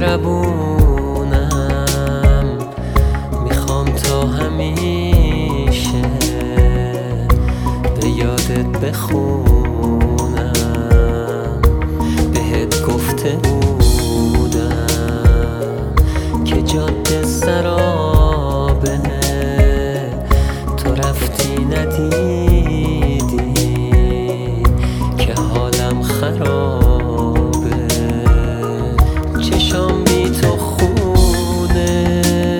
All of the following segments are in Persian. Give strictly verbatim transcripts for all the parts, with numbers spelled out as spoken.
مهربونم، میخوام تا همیشه به یادت بخونم. بهت گفته بودم که جاده سرابه، تو رفتی ندیدی که حالم خرابه. چشام بی تو خونه،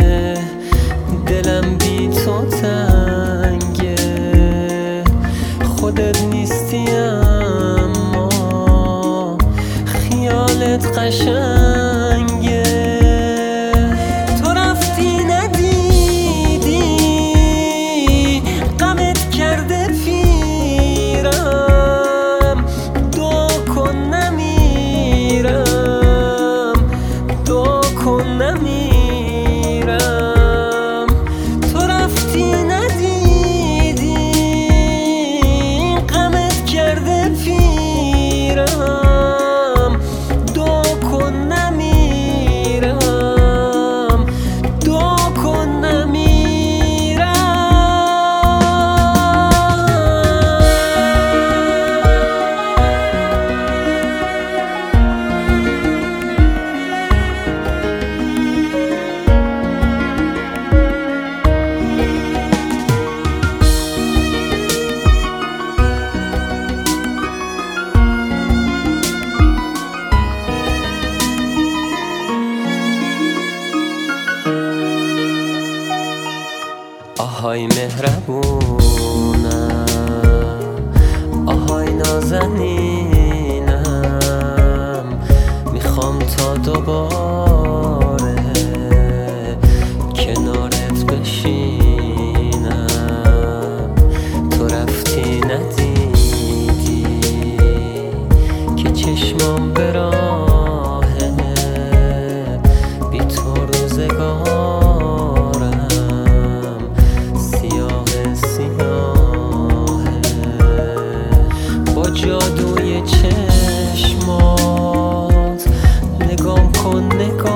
دلم بی تو تنگه. خودت نیستی اما خیالت قشنگه. تو رفتی ندیدی غمت کرده پیرم. دعا کن نمیرم، دعا کن نمیرم. تو رفتی ندیدی غمت کرده پیرم. دعا کن نمیرم، دعا کن نمیرم. آهای مهربونم، آهای نازنینم، میخوام تا دوباره کنارت بشینم. تو رفتی ندیدی که چشمام به راهه، بی تو روزگار جادوی چشمات نگام کن، نگام